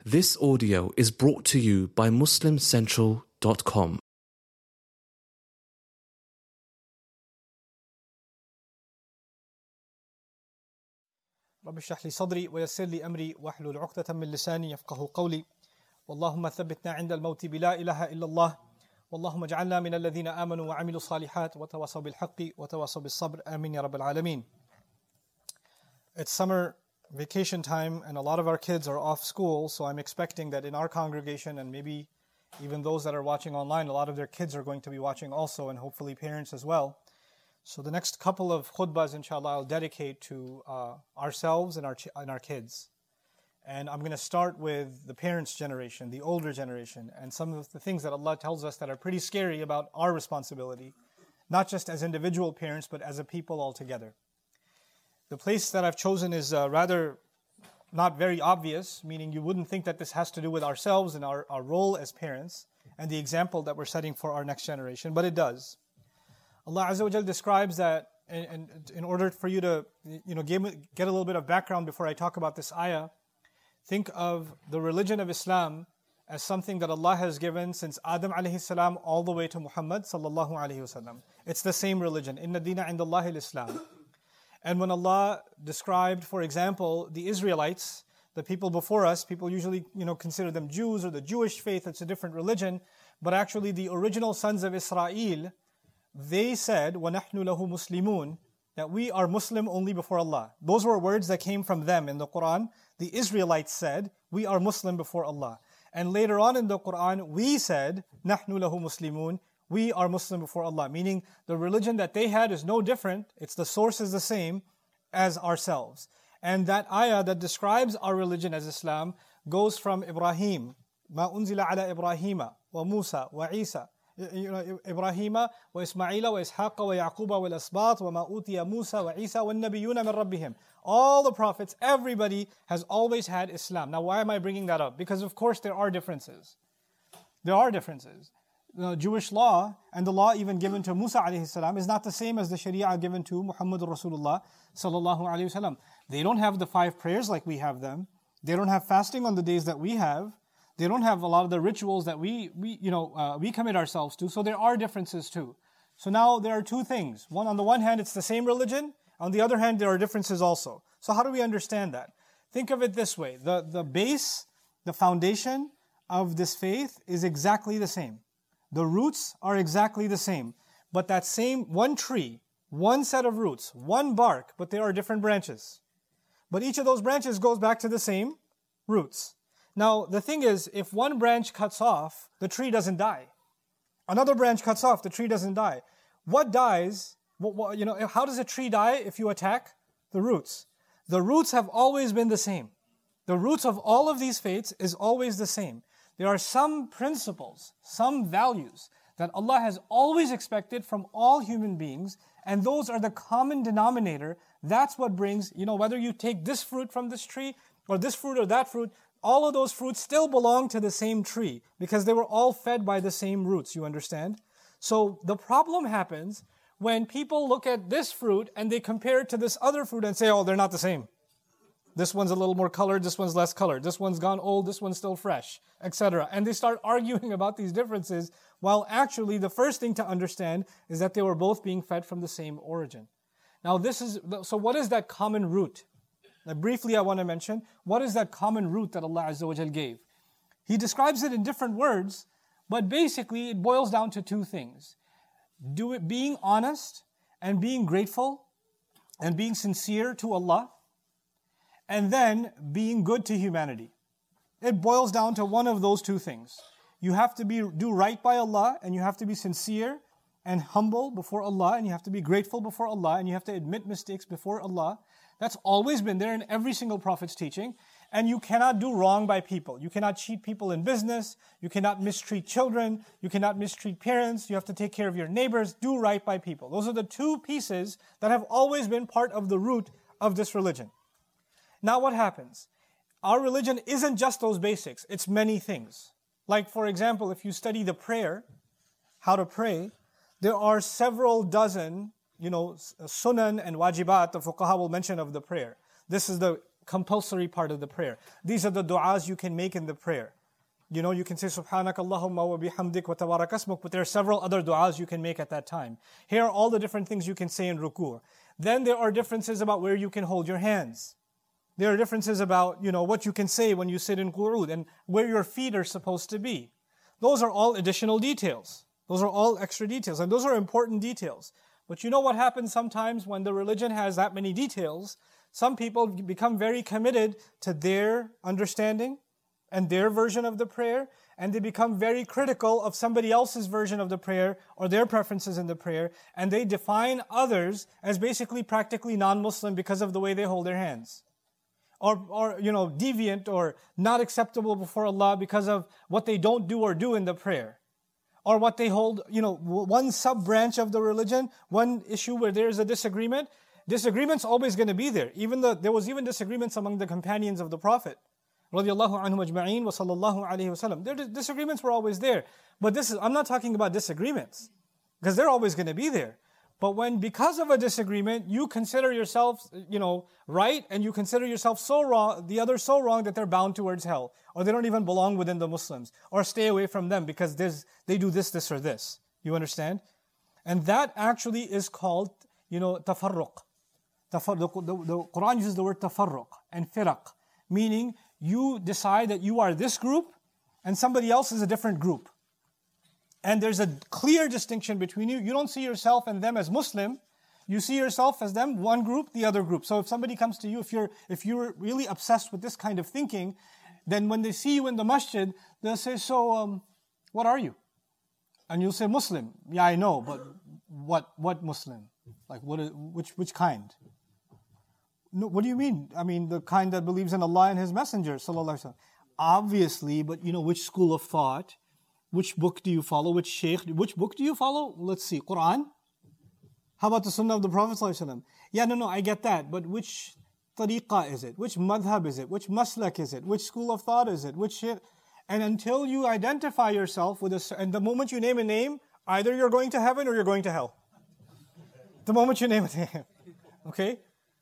This audio is brought to you by MuslimCentral.com. رب اشرح لي صدري ويسر لي أمري واحلل عقدة من لساني يفقه قولي واللهم ثبتنا عند الموت بلا إله إلا الله واللهم اجعلنا من الذين آمنوا وعملوا الصالحات وتواصوا بالحق وتواصوا بالصبر آمين يا رب العالمين. It's summer vacation time and a lot of our kids are off school, so I'm expecting that in our congregation and maybe even those that are watching online, a lot of their kids are going to be watching also, and hopefully parents as well. So the next couple of khutbahs, inshallah, I'll dedicate to ourselves and our kids. And I'm going to start with the parents' generation, the older generation, and some of the things that Allah tells us that are pretty scary about our responsibility, not just as individual parents, but as a people altogether. The place that I've chosen is rather not very obvious, meaning you wouldn't think that this has to do with ourselves and our role as parents and the example that we're setting for our next generation, but it does. Allah Azza wa Jal describes that, and in order for you to get a little bit of background before I talk about this ayah, think of the religion of Islam as something that Allah has given since Adam alayhi salam all the way to Muhammad sallallahu alayhi wasallam. It's the same religion. Inna dina indallahi al-Islam. And when Allah described, for example, the Israelites, the people before us, people usually consider them Jews or the Jewish faith. It's a different religion, but actually the original sons of Israel, they said, وَنَحْنُ لَهُ مُسْلِمُونَ, that we are Muslim only before Allah. Those were words that came from them in the Quran. The Israelites said, we are Muslim before Allah. And later on in the Quran, we said, نَحْنُ لَهُ مُسْلِمُونَ, we are Muslim before Allah. Meaning the religion that they had is no different. It's the source is the same as ourselves. And that ayah that describes our religion as Islam goes from Ibrahim. مَا أُنزِلَ عَلَى إِبْرَاهِيمَ وَمُوسَى وَعِيسَى إبراهيم وإسماعيل وإسحاق ويعقوب والأسباط وما أوتي موسى وعيسى والنبيون من ربهم. All the prophets, everybody has always had Islam. Now why am I bringing that up? Because of course there are differences. There are differences. The Jewish law and the law even given to Musa alayhi salam is not the same as the Sharia given to Muhammad Rasulullah sallallahu alayhi wasallam. They don't have the 5 prayers like we have them. They don't have fasting on the days that we have. They don't have a lot of the rituals that we commit ourselves to. So there are differences too. So now there are two things. One, on the one hand, it's the same religion. On the other hand, there are differences also. So how do we understand that? Think of it this way. The base, the foundation of this faith is exactly the same. The roots are exactly the same. But that same one tree, one set of roots, one bark, but there are different branches. But each of those branches goes back to the same roots. Now, the thing is, if one branch cuts off, the tree doesn't die. Another branch cuts off, the tree doesn't die. What dies, how does a tree die if you attack the roots? The roots have always been the same. The roots of all of these faiths is always the same. There are some principles, some values that Allah has always expected from all human beings, and those are the common denominator. That's what brings, whether you take this fruit from this tree, or this fruit or that fruit, all of those fruits still belong to the same tree because they were all fed by the same roots, you understand? So the problem happens when people look at this fruit and they compare it to this other fruit and say, oh, they're not the same. This one's a little more colored, this one's less colored, this one's gone old, this one's still fresh, etc. And they start arguing about these differences while actually the first thing to understand is that they were both being fed from the same origin. Now so what is that common root? Now briefly I want to mention, what is that common root that Allah Azza wa Jal gave? He describes it in different words, but basically it boils down to two things. Being honest and being grateful and being sincere to Allah, and then being good to humanity. It boils down to one of those two things. You have to do right by Allah, and you have to be sincere and humble before Allah, and you have to be grateful before Allah, and you have to admit mistakes before Allah. That's always been there in every single prophet's teaching. And you cannot do wrong by people. You cannot cheat people in business. You cannot mistreat children. You cannot mistreat parents. You have to take care of your neighbors. Do right by people. Those are the two pieces that have always been part of the root of this religion. Now what happens? Our religion isn't just those basics. It's many things. Like for example, if you study the prayer, how to pray, there are several dozen, sunan and wajibat the fuqaha will mention of the prayer. This is the compulsory part of the prayer. These are the du'as you can make in the prayer. You know, you can say Subhanak Allahumma wa bihamdik wa tabarak asmuk, but there are several other du'as you can make at that time. Here are all the different things you can say in ruku'. Then there are differences about where you can hold your hands. There are differences about, you know, what you can say when you sit in qu'ud and where your feet are supposed to be. Those are all additional details. Those are all extra details, and those are important details. But you know what happens sometimes when the religion has that many details? Some people become very committed to their understanding and their version of the prayer, and they become very critical of somebody else's version of the prayer or their preferences in the prayer, and they define others as basically practically non-Muslim because of the way they hold their hands. Or you know, deviant or not acceptable before Allah because of what they don't do or do in the prayer. Or what they hold, you know, one sub-branch of the religion, one issue where there is a disagreement. Disagreement's always going to be there. There was even disagreements among the companions of the Prophet. Radiallahu anhum ajma'in wa sallallahu alayhi wa sallam. Their disagreements were always there. But I'm not talking about disagreements, because they're always going to be there. But when, because of a disagreement, you consider yourself, you know, right, and you consider yourself so wrong, the other so wrong that they're bound towards hell, or they don't even belong within the Muslims, or stay away from them because they do this, or this. You understand? And that actually is called, you know, tafarruq. The Quran uses the word tafarruq and firaq, meaning you decide that you are this group and somebody else is a different group. And there's a clear distinction between you. You don't see yourself and them as Muslim. You see yourself as them, one group, the other group. So if somebody comes to you, if you're really obsessed with this kind of thinking, then when they see you in the masjid, they'll say, so what are you? And you'll say, Muslim. Yeah, I know, but what Muslim? Like which kind? No, what do you mean? I mean, the kind that believes in Allah and His Messenger, sallallahu alaihi wasallam. Obviously, but you know, which school of thought? Which book do you follow? Which sheikh? Which book do you follow? Let's see, Quran? How about the Sunnah of the Prophet sallallahu alaihi wasallam? Yeah, no, I get that, but which tariqah is it? Which madhab is it? Which maslak is it? Which school of thought is it? Which sheikh? And until you identify yourself with and the moment you name a name, either you're going to heaven or you're going to hell. The moment you name a name. Okay?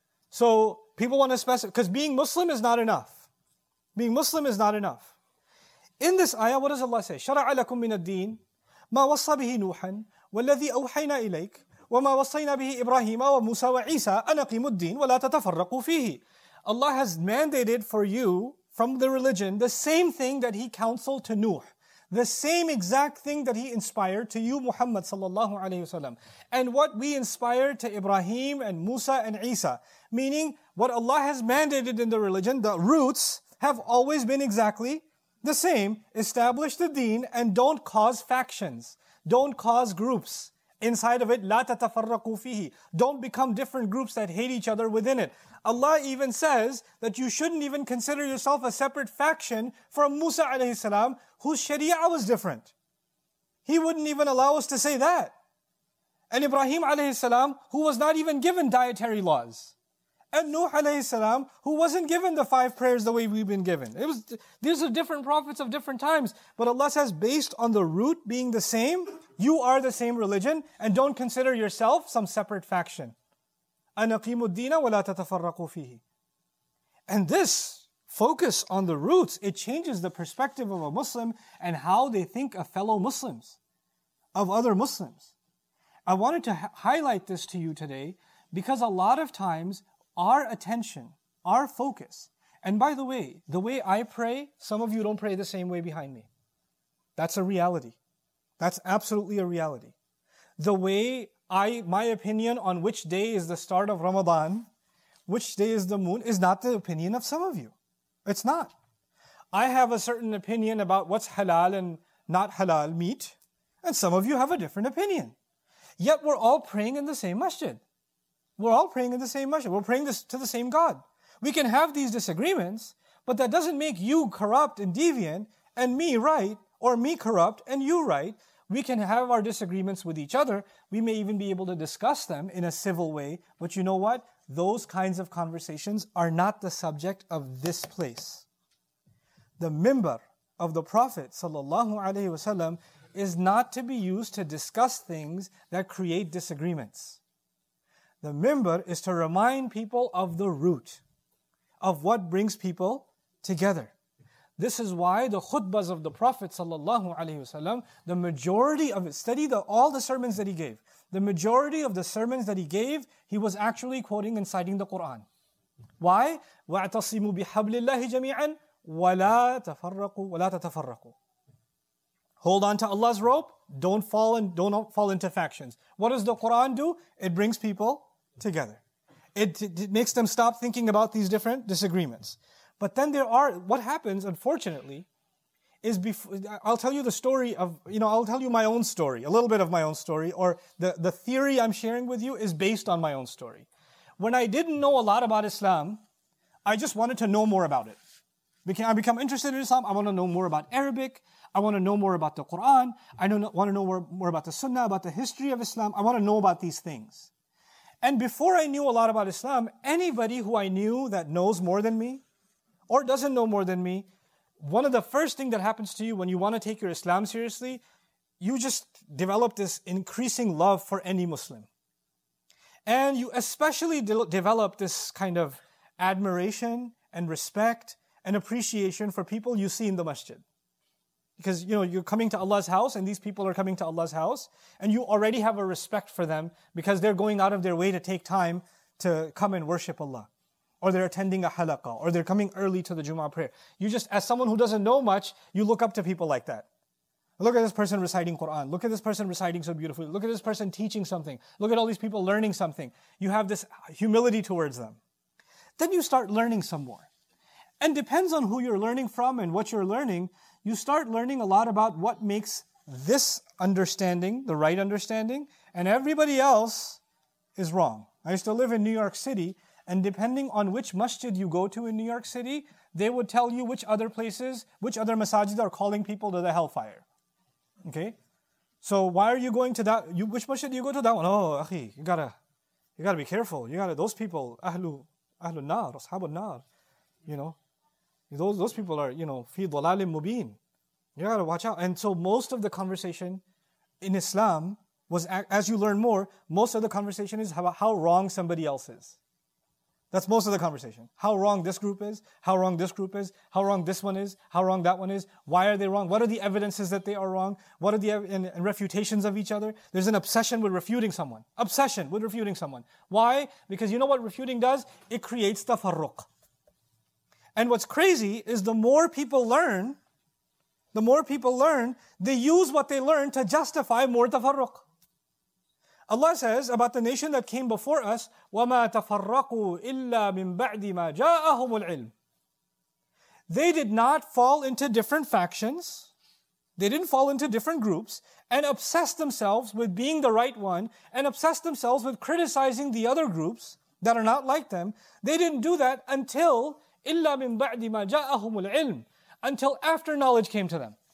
So people want to specify, because being Muslim is not enough. Being Muslim is not enough. In this ayah, what does Allah say? شَرَعَ لَكُم مِّنَ الدِّينِ مَا وَصَّى بِهِ نُوحًا وَالَّذِي أَوْحَيْنَا إِلَيْكَ وَمَا وَصَّيْنَا بِهِ إِبْرَاهِيمَ وَمُوسَى وَعِيسَى أَنْ أَقِيمُوا الدِّينَ وَلَا تَتَفَرَّقُوا فِيهِ. Allah has mandated for you from the religion the same thing that He counseled to Nuh. The same exact thing that He inspired to you, Muhammad sallallahu alayhi wasallam. And what we inspired to Ibrahim and Musa and Isa. Meaning, what Allah has mandated in the religion, the roots have always been exactly the same. Establish the deen and don't cause factions. Don't cause groups. Inside of it, لا تتفرقوا فيه. Don't become different groups that hate each other within it. Allah even says that you shouldn't even consider yourself a separate faction from Musa alayhi salam, whose sharia was different. He wouldn't even allow us to say that. And Ibrahim alayhi salam, who was not even given dietary laws. And Nuh alayhi salam, who wasn't given the 5 prayers the way we've been given. These are different prophets of different times. But Allah says, based on the root being the same, you are the same religion, and don't consider yourself some separate faction. أَنْ أَقِيمُوا الدِّينَ وَلَا تَتَفَرَّقُوا فِيهِ. And this focus on the roots, it changes the perspective of a Muslim and how they think of fellow Muslims, of other Muslims. I wanted to highlight this to you today because a lot of times our attention, our focus, and by the way I pray, some of you don't pray the same way behind me. That's a reality. That's absolutely a reality. The way my opinion on which day is the start of Ramadan, which day is the moon, is not the opinion of some of you. It's not. I have a certain opinion about what's halal and not halal meat, and some of you have a different opinion. Yet we're all praying in the same masjid. We're all praying in the same masjid. We're praying to the same God. We can have these disagreements, but that doesn't make you corrupt and deviant and me right, or me corrupt and you right. We can have our disagreements with each other. We may even be able to discuss them in a civil way. But you know what? Those kinds of conversations are not the subject of this place. The mimbar of the Prophet ﷺ is not to be used to discuss things that create disagreements. The mimbar is to remind people of the root, of what brings people together. This is why the khutbahs of the Prophet ﷺ, the majority of it, all the sermons that he gave. The majority of the sermons that he gave, he was actually quoting and citing the Quran. Why? وَاعْتَصِمُوا بِحَبْلِ اللَّهِ جَمِيعًا وَلَا تَفَرَّقُوا وَلَا تَتَفَرَّقُوا. Hold on to Allah's rope, don't fall into factions. What does the Quran do? It brings people together. It makes them stop thinking about these different disagreements. But then what happens, unfortunately, is I'll tell you the story of, I'll tell you my own story, a little bit of my own story, or the theory I'm sharing with you is based on my own story. When I didn't know a lot about Islam, I just wanted to know more about it. I become interested in Islam, I want to know more about Arabic, I want to know more about the Quran, I want to know more about the Sunnah, about the history of Islam, I want to know about these things. And before I knew a lot about Islam, anybody who I knew that knows more than me, or doesn't know more than me, one of the first things that happens to you when you want to take your Islam seriously, you just develop this increasing love for any Muslim. And you especially develop this kind of admiration and respect and appreciation for people you see in the masjid. Because, you're coming to Allah's house and these people are coming to Allah's house and you already have a respect for them because they're going out of their way to take time to come and worship Allah. Or they're attending a halaqah, or they're coming early to the Jummah prayer. You just, as someone who doesn't know much, you look up to people like that. Look at this person reciting Quran. Look at this person reciting so beautifully. Look at this person teaching something. Look at all these people learning something. You have this humility towards them. Then you start learning some more. And depends on who you're learning from and what you're learning, you start learning a lot about what makes this understanding the right understanding, and everybody else is wrong. I used to live in New York City, and depending on which masjid you go to in New York City, they would tell you which other masajid are calling people to the hellfire. Okay? So why are you going to that? Which masjid do you go to? That one. Oh, akhi, you gotta be careful. Those people, ahlul nar, ashabul nar. Those people are, fi dhalalim mubin. You gotta watch out. And so most of the conversation in Islam was, as you learn more, most of the conversation is about how wrong somebody else is. That's most of the conversation. How wrong this group is, how wrong this group is, how wrong this one is, how wrong that one is, why are they wrong, what are the evidences that they are wrong, what are the and refutations of each other. There's an obsession with refuting someone. Why? Because you know what refuting does? It creates tafarruq. And what's crazy is the more people learn, they use what they learn to justify more tafarruq. Allah says about the nation that came before us, وَمَا تَفَرَّقُوا إِلَّا مِن بَعْدِ مَا جَاءَهُمُ الْعِلْمُ. They did not fall into different factions, they didn't fall into different groups, and obsess themselves with being the right one, and obsess themselves with criticizing the other groups that are not like them. They didn't do that until إِلَّا مِن بَعْدِ مَا جَاءَهُمُ الْعِلْمُ, until after knowledge came to them.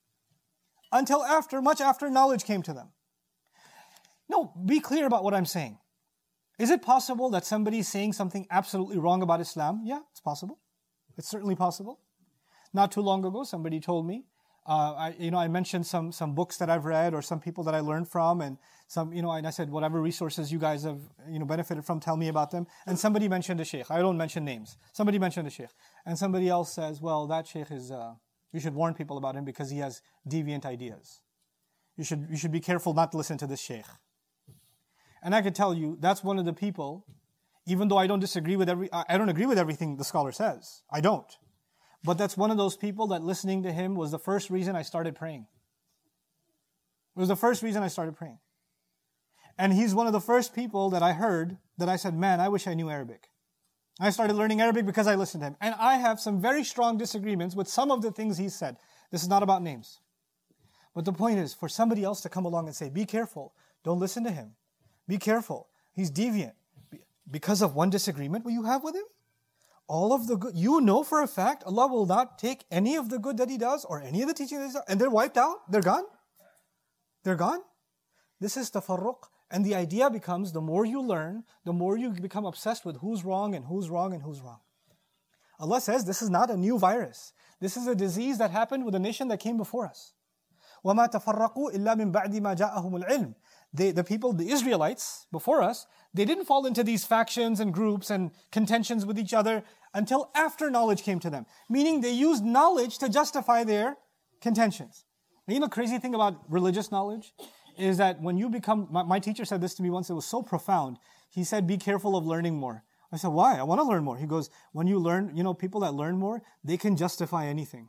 Much after knowledge came to them. No, be clear about what I'm saying. Is it possible that somebody is saying something absolutely wrong about Islam? Yeah, it's possible. It's certainly possible. Not too long ago, somebody told me, I mentioned some books that I've read or some people that I learned from, and and I said, whatever resources you guys have, benefited from, tell me about them. And somebody mentioned a sheikh. I don't mention names. Somebody mentioned a sheikh. And somebody else says, well, that sheikh is, you should warn people about him because he has deviant ideas. You should be careful not to listen to this sheikh. And I can tell you, that's one of the people, even though I don't agree with everything the scholar says. I don't. But that's one of those people that listening to him was the first reason I started praying. It was the first reason I started praying. And he's one of the first people that I heard that I said, man, I wish I knew Arabic. I started learning Arabic because I listened to him. And I have some very strong disagreements with some of the things he said. This is not about names. But the point is, for somebody else to come along and say, be careful, don't listen to him. Be careful, he's deviant. Because of one disagreement you have with him, all of the good, for a fact, Allah will not take any of the good that he does or any of the teaching that he does, and they're wiped out, they're gone. They're gone. This is tafarruq. And the idea becomes, the more you learn, the more you become obsessed with who's wrong and who's wrong and who's wrong. Allah says this is not a new virus. This is a disease that happened with a nation that came before us. وَمَا تَفَرَّقُوا إِلَّا مِن بَعْدِ مَا جَاءَهُمُ الْعِلْمُ. the Israelites before us, they didn't fall into these factions and groups and contentions with each other until after knowledge came to them. Meaning they used knowledge to justify their contentions. And you know the crazy thing about religious knowledge is that when you become, my teacher said this to me once, it was so profound. He said, be careful of learning more. I said, why? I want to learn more. He goes, when you learn, people that learn more, they can justify anything.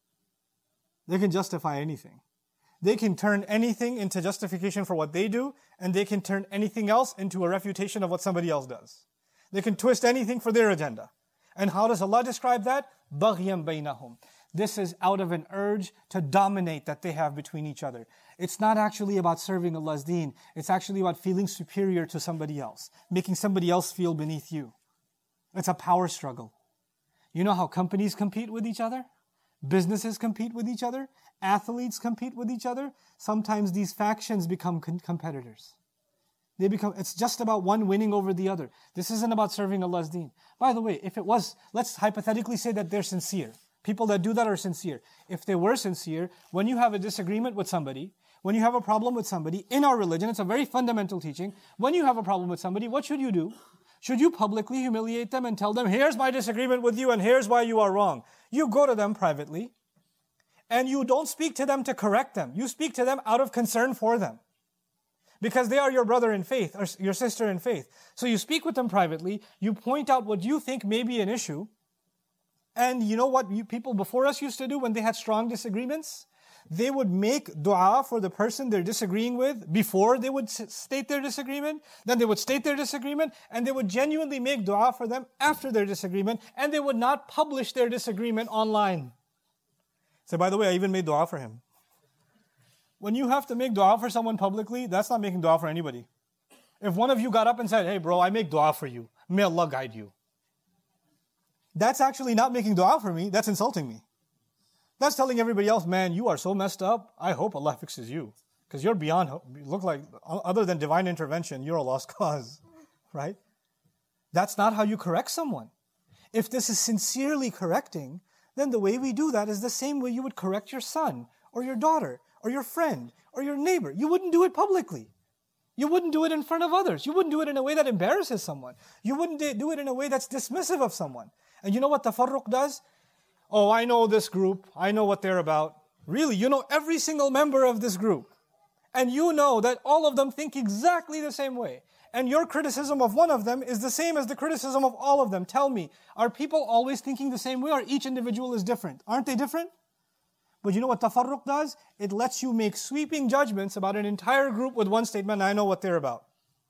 They can justify anything. They can turn anything into justification for what they do, and they can turn anything else into a refutation of what somebody else does. They can twist anything for their agenda. And how does Allah describe that? بَغْيًا بَيْنَهُمْ. This is out of an urge to dominate that they have between each other. It's not actually about serving Allah's deen. It's actually about feeling superior to somebody else, making somebody else feel beneath you. It's a power struggle. You know how companies compete with each other? Businesses compete with each other. Athletes compete with each other. Sometimes these factions become competitors. It's just about one winning over the other. This isn't about serving Allah's deen. By the way, if it was, let's hypothetically say that they're sincere. People that do that are sincere. If they were sincere, when you have a disagreement with somebody, when you have a problem with somebody, in our religion, it's a very fundamental teaching. When you have a problem with somebody, what should you do? Should you publicly humiliate them and tell them, here's my disagreement with you and here's why you are wrong? You go to them privately and you don't speak to them to correct them. You speak to them out of concern for them. Because they are your brother in faith or your sister in faith. So you speak with them privately, you point out what you think may be an issue. And you know what people before us used to do when they had strong disagreements? They would make dua for the person they're disagreeing with before they would state their disagreement. Then they would state their disagreement, and they would genuinely make dua for them after their disagreement, and they would not publish their disagreement online. So by the way, I even made dua for him. When you have to make dua for someone publicly, that's not making dua for anybody. If one of you got up and said, hey bro, I make dua for you, may Allah guide you. That's actually not making dua for me, that's insulting me. That's telling everybody else, man, you are so messed up, I hope Allah fixes you. Because you're beyond, you look like, other than divine intervention, you're a lost cause, right? That's not how you correct someone. If this is sincerely correcting, then the way we do that is the same way you would correct your son, or your daughter, or your friend, or your neighbor. You wouldn't do it publicly. You wouldn't do it in front of others. You wouldn't do it in a way that embarrasses someone. You wouldn't do it in a way that's dismissive of someone. And you know what tafarruq does? Oh, I know this group. I know what they're about. Really, you know every single member of this group. And you know that all of them think exactly the same way. And your criticism of one of them is the same as the criticism of all of them. Tell me, are people always thinking the same way, or each individual is different? Aren't they different? But you know what tafarruq does? It lets you make sweeping judgments about an entire group with one statement, I know what they're about.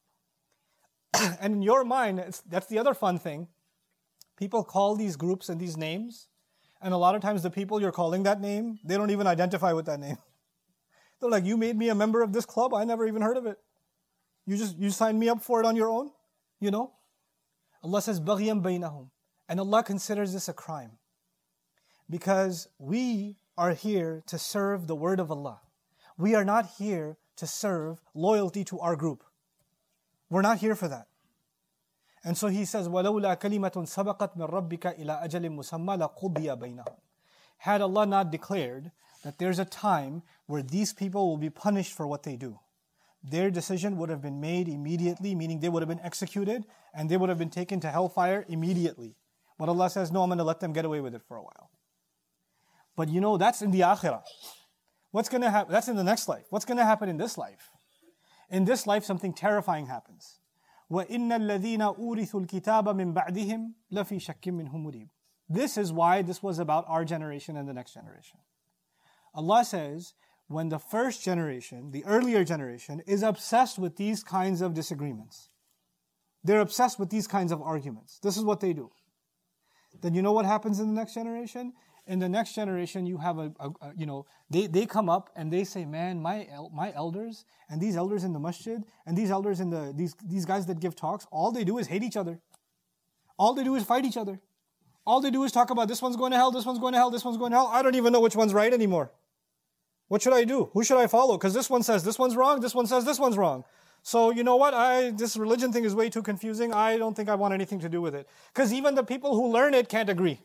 And in your mind, that's the other fun thing. People call these groups and these names, and a lot of times the people you're calling that name, they don't even identify with that name. They're like, you made me a member of this club, I never even heard of it. You signed me up for it on your own, you know? Allah says, بَغْيًا بَيْنَهُمْ. And Allah considers this a crime. Because we are here to serve the word of Allah. We are not here to serve loyalty to our group. We're not here for that. And so He says, وَلَوْلَا كَلِمَةٌ سَبَقَتْ مِنْ رَبِّكَ إِلَىٰ أَجَلٍ مُسَمَّى لَقُضِيَ بَيْنَهُمْ. Had Allah not declared that there's a time where these people will be punished for what they do, their decision would have been made immediately, meaning they would have been executed and they would have been taken to hellfire immediately. But Allah says, no, I'm going to let them get away with it for a while. But you know, that's in the akhirah. What's going to happen? That's in the next life. What's going to happen in this life? In this life, something terrifying happens. وَإِنَّ الَّذِينَ أُورِثُوا الْكِتَابَ مِنْ بَعْدِهِمْ لَفِي شَكٍّ مِّنْهُ مُرِيبٍ. This is why this was about our generation and the next generation. Allah says, when the first generation, the earlier generation, is obsessed with these kinds of disagreements, they're obsessed with these kinds of arguments. This is what they do. Then you know what happens in the next generation? In the next generation, you have they come up and they say, man, my elders and these elders in the masjid and these elders in these guys that give talks, all they do is hate each other. All they do is fight each other. All they do is talk about this one's going to hell, this one's going to hell, this one's going to hell. I don't even know which one's right anymore. What should I do? Who should I follow? Because this one says this one's wrong, this one says this one's wrong. So you know what? This religion thing is way too confusing. I don't think I want anything to do with it. Because even the people who learn it can't agree.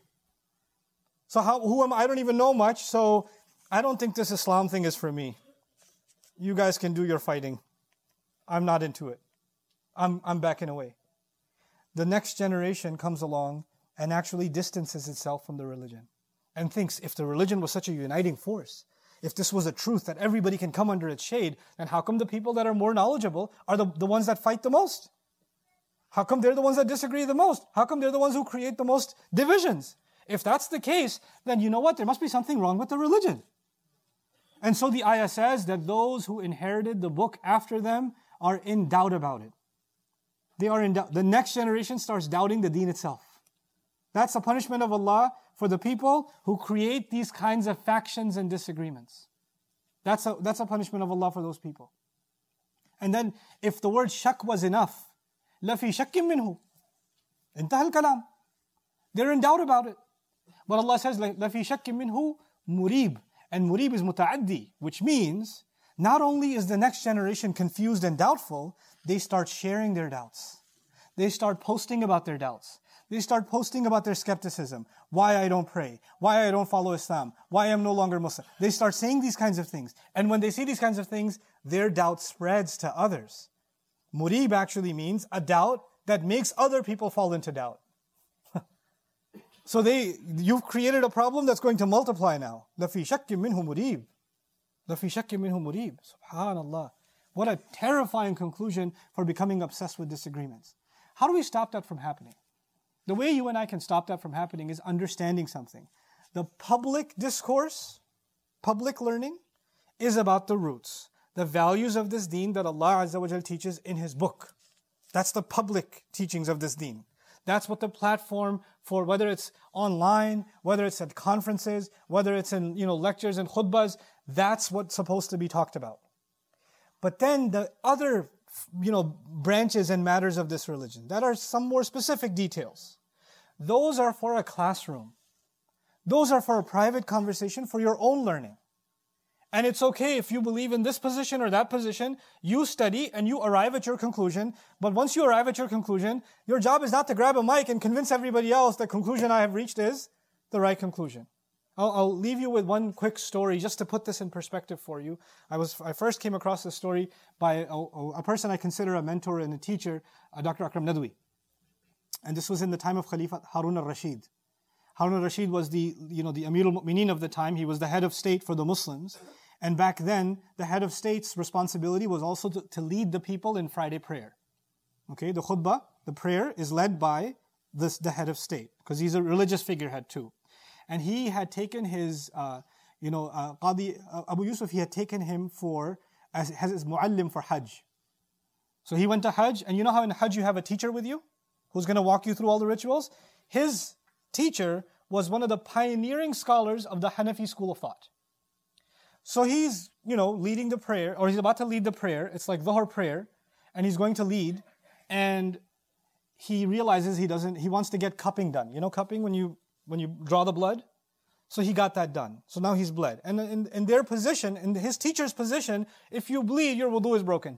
So who am I? I don't even know much, so I don't think this Islam thing is for me. You guys can do your fighting. I'm not into it. I'm backing away. The next generation comes along and actually distances itself from the religion and thinks if the religion was such a uniting force, if this was a truth that everybody can come under its shade, then how come the people that are more knowledgeable are the ones that fight the most? How come they're the ones that disagree the most? How come they're the ones who create the most divisions? If that's the case, then you know what? There must be something wrong with the religion. And so the ayah says that those who inherited the book after them are in doubt about it. They are in doubt. The next generation starts doubting the deen itself. That's the punishment of Allah for the people who create these kinds of factions and disagreements. That's a punishment of Allah for those people. And then if the word shak was enough, لَفِي شَكٍّ مِّنْهُ انتهى الكلام. They're in doubt about it. But Allah says لَفِي شَكٍّ مِّنْهُ مُرِيب. And murib is muta'addi, which means not only is the next generation confused and doubtful, they start sharing their doubts. They start posting about their doubts. They start posting about their skepticism. Why I don't pray. Why I don't follow Islam. Why I'm no longer Muslim. They start saying these kinds of things. And when they say these kinds of things, their doubt spreads to others. Murib actually means a doubt that makes other people fall into doubt. So you've created a problem that's going to multiply now. لَفِي شَكٍّ مِّنْهُ مُرِيبٍ. لَفِي شَكٍّ مِّنْهُ مُرِيبٍ. Subhanallah. What a terrifying conclusion for becoming obsessed with disagreements. How do we stop that from happening? The way you and I can stop that from happening is understanding something. The public discourse, public learning, is about the roots, the values of this deen that Allah Azza wa Jal teaches in His book. That's the public teachings of this deen. That's what the platform for, whether it's online, whether it's at conferences, whether it's in lectures and khutbahs, that's what's supposed to be talked about. But then the other branches and matters of this religion, that are some more specific details, those are for a classroom. Those are for a private conversation, for your own learning. And it's okay if you believe in this position or that position, you study and you arrive at your conclusion. But once you arrive at your conclusion, your job is not to grab a mic and convince everybody else the conclusion I have reached is the right conclusion. I'll leave you with one quick story just to put this in perspective for you. I first came across this story by a person I consider a mentor and a teacher, Dr. Akram Nadwi. And this was in the time of Khalifa Harun al-Rashid. Harun al-Rashid was the Amir al-Mu'mineen of the time. He was the head of state for the Muslims. And back then, the head of state's responsibility was also to lead the people in Friday prayer. Okay, the khutbah, the prayer, is led by the head of state, because he's a religious figurehead too. And he had taken his, Qadi Abu Yusuf, he had taken him as his muallim for Hajj. So he went to Hajj, and you know how in Hajj you have a teacher with you, who's going to walk you through all the rituals? His teacher was one of the pioneering scholars of the Hanafi school of thought. So he's, leading the prayer, or he's about to lead the prayer. It's like Dhuhr prayer, and he's going to lead, and he realizes he wants to get cupping done. You know cupping, when you draw the blood? So he got that done. So now he's bled. And in their position, in his teacher's position, if you bleed, your wudu is broken.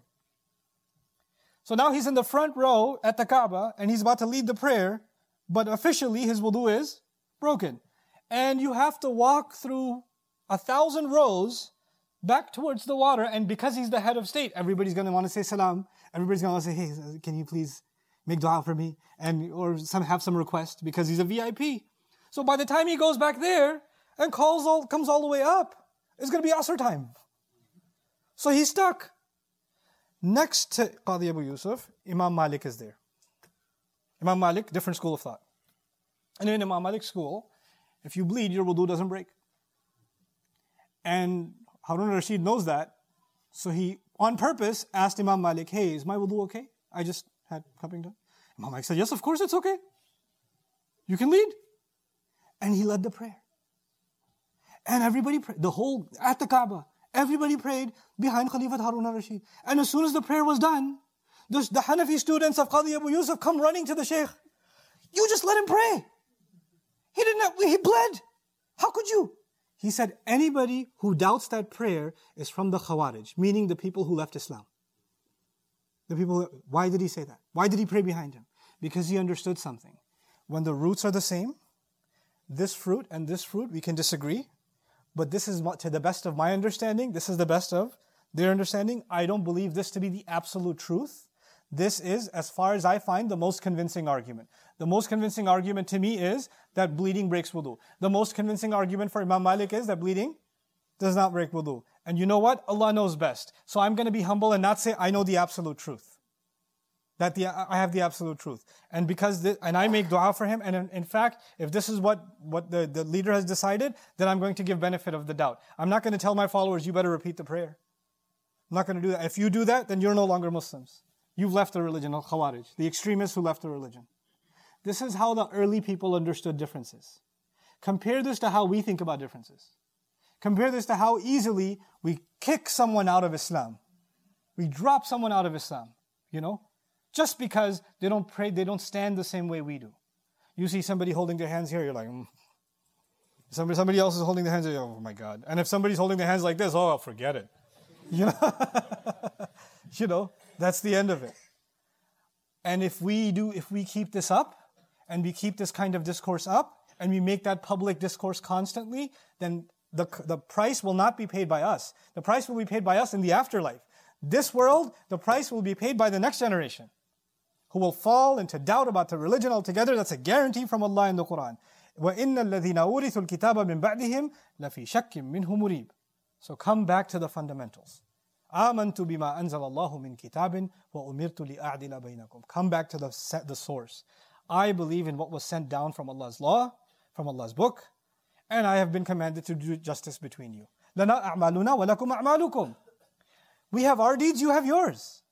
So now he's in the front row at the Kaaba, and he's about to lead the prayer, but officially his wudu is broken. And you have to walk through 1,000 rows back towards the water, and because he's the head of state, everybody's going to want to say salam. Everybody's going to want to say, hey, can you please make dua for me? Or have some request, because he's a VIP. So by the time he goes back there and comes all the way up, it's going to be Asr time. So he's stuck. Next to Qadi Abu Yusuf, Imam Malik is there. Imam Malik, different school of thought. And in Imam Malik's school, if you bleed, your wudu doesn't break. And Harun al-Rashid knows that. So he, on purpose, asked Imam Malik, hey, is my wudu okay? I just had cupping done. Imam Malik said, yes, of course it's okay. You can lead. And he led the prayer. And everybody prayed, at the Kaaba, everybody prayed behind Khalifa Harun al-Rashid. And as soon as the prayer was done, the Hanafi students of Qadi Abu Yusuf come running to the Shaykh. You just let him pray. He bled. How could you? He said, anybody who doubts that prayer is from the Khawarij, meaning the people who left Islam. Why did he say that? Why did he pray behind him? Because he understood something. When the roots are the same, this fruit and this fruit, we can disagree, but this is, to the best of my understanding, this is the best of Their understanding, I don't believe this to be the absolute truth. This is, as far as I find, the most convincing argument. The most convincing argument to me is that bleeding breaks wudu. The most convincing argument for Imam Malik is that bleeding does not break wudu. And you know what? Allah knows best. So I'm going to be humble and not say I know the absolute truth. That I have the absolute truth. And and I make dua for him. And in fact, if this is what the leader has decided, then I'm going to give benefit of the doubt. I'm not going to tell my followers, you better repeat the prayer. I'm not going to do that. If you do that, then you're no longer Muslims. You've left the religion, al-Khawarij, the extremists who left the religion. This is how the early people understood differences. Compare this to how we think about differences. Compare this to how easily we kick someone out of Islam. We drop someone out of Islam, just because they don't pray, they don't stand the same way we do. You see somebody holding their hands here, you're like, Somebody else is holding their hands, oh my God. And if somebody's holding their hands like this, oh, forget it. That's the end of it. And if we keep this up, and we keep this kind of discourse up, and we make that public discourse constantly, then the price will not be paid by us. The price will be paid by us in the afterlife. This world, the price will be paid by the next generation, who will fall into doubt about the religion altogether. That's a guarantee from Allah in the Quran. وَإِنَّ الَّذِينَ أُورِثُوا الْكِتَابَ مِنْ بَعْدِهِمْ لَفِي شَكٍّ مِّنْهُ مُرِيبٍ. So come back to the fundamentals. آمنت بما أنزل الله من كتاب وأمرت لأعدل بينكم. Come back to the source. I believe in what was sent down from Allah's law, from Allah's book, and I have been commanded to do justice between you. لنا أعمالنا ولكم أعمالكم. We have our deeds, you have yours.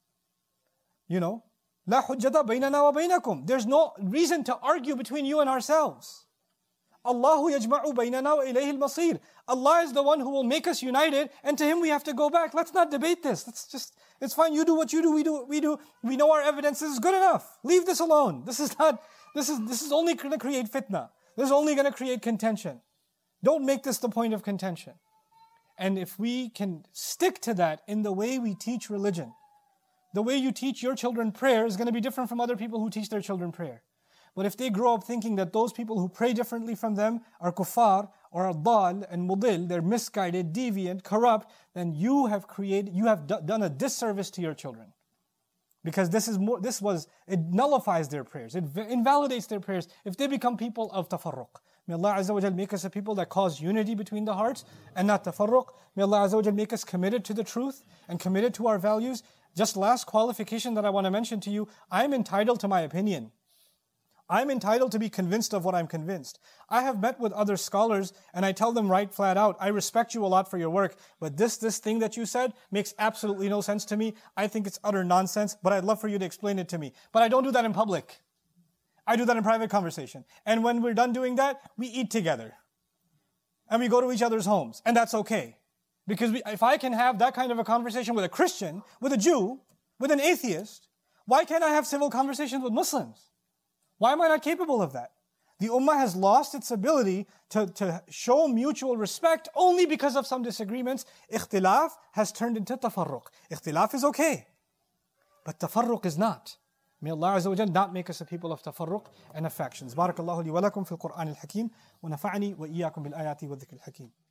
لا حجة بيننا وبينكم. There's no reason to argue between you and ourselves. Allahu yajma'u baynana wa ilayhi al-masir. Allah is the one who will make us united, and to Him we have to go back. Let's not debate this. It's fine. You do what you do. We do. We know our evidence is good enough. Leave this alone. This is only going to create fitna. This is only going to create contention. Don't make this the point of contention. And if we can stick to that in the way we teach religion, the way you teach your children prayer is going to be different from other people who teach their children prayer. But if they grow up thinking that those people who pray differently from them are kuffar or adal and mudil, they're misguided, deviant, corrupt, then you have done a disservice to your children. Because it nullifies their prayers, it invalidates their prayers if they become people of tafarruq. May Allah Azza wa Jal make us a people that cause unity between the hearts and not tafarruq. May Allah Azza wa Jal make us committed to the truth and committed to our values. Just last qualification that I want to mention to you, I'm entitled to my opinion. I'm entitled to be convinced of what I'm convinced. I have met with other scholars and I tell them right flat out, I respect you a lot for your work, but this thing that you said makes absolutely no sense to me. I think it's utter nonsense, but I'd love for you to explain it to me. But I don't do that in public. I do that in private conversation. And when we're done doing that, we eat together. And we go to each other's homes. And that's okay. Because if I can have that kind of a conversation with a Christian, with a Jew, with an atheist, why can't I have civil conversations with Muslims? Why am I not capable of that? The ummah has lost its ability to show mutual respect only because of some disagreements. Ikhtilaf has turned into tafarruq. Ikhtilaf is okay, but tafarruq is not. May Allah Azza wa Jal not make us a people of tafarruq and of factions. Barakallahu li wa lakum fil Qur'an al-Hakim wa nafa'ani wa iyyakum bil ayati wa dhikr al-Hakim.